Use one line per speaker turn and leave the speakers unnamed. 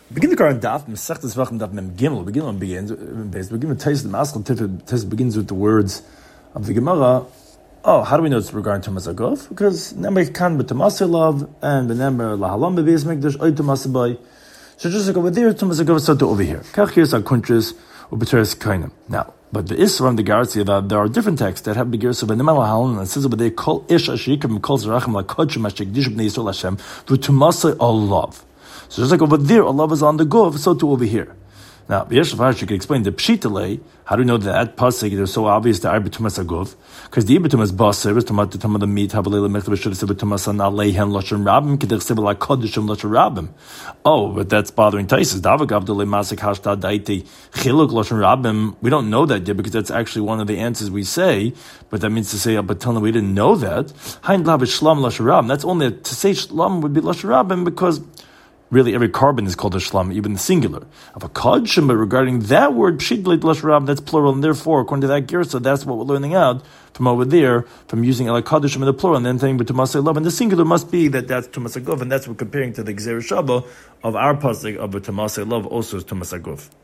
Begin the current daf, Masechtas Vachim daf Mem Gimel. Begins Tais the Maskal Tais begins with the words of the Gemara. Oh, how do we know it's regarding Tumas Agov? Because Nemar Kan b'Tumas Love and Nemar Lahalam b'Beis Mikdash Oy Tumas Bay. So just like over there, Tumas Agov so to over here. Kach here's our Kuntres u'B'Teres Kainim. Now, but the Isra and the Garcia that there are different texts that have the Gersa of Nemar Lahalam and it says over there Kol Ish Ashikam Kol Zerachim LaKodshim Ashikdish B'nei Yisrael Hashem v'Tumas Olav. So just like over there, Allah is on the gov, so too over here. Now, the Yeshavash, you can explain the pshitale. How do you know that pasuk is so obvious that Ibatumas agov? Because the Ibatumas baser is to the meat. Habalele mechtav should have said Ibatumas an aleihen lashon rabim. Kedech said like kodishim lashon rabim. Oh, but that's bothering Taisus. Davagav dele masik hashtad daiti chiluk lashon rabim. We don't know that yet because that's actually one of the answers we say. But that means to say, but tell them we didn't know that. Hein lavish shlam lashon rabim. That's only to say shlam would be lashon rabim because really, every carbon is called a shlam, even the singular. Of a kodshim, but regarding that word, pshitlet lashram, that's plural, and therefore, according to that girsa, that's what we're learning out from over there, from using el kodshim in the plural, and then saying but tumasei love, and the singular must be that's tumasei gov, and that's what we're comparing to the gzera shaba of our pasuk of tumasei love, also is tumasei gov.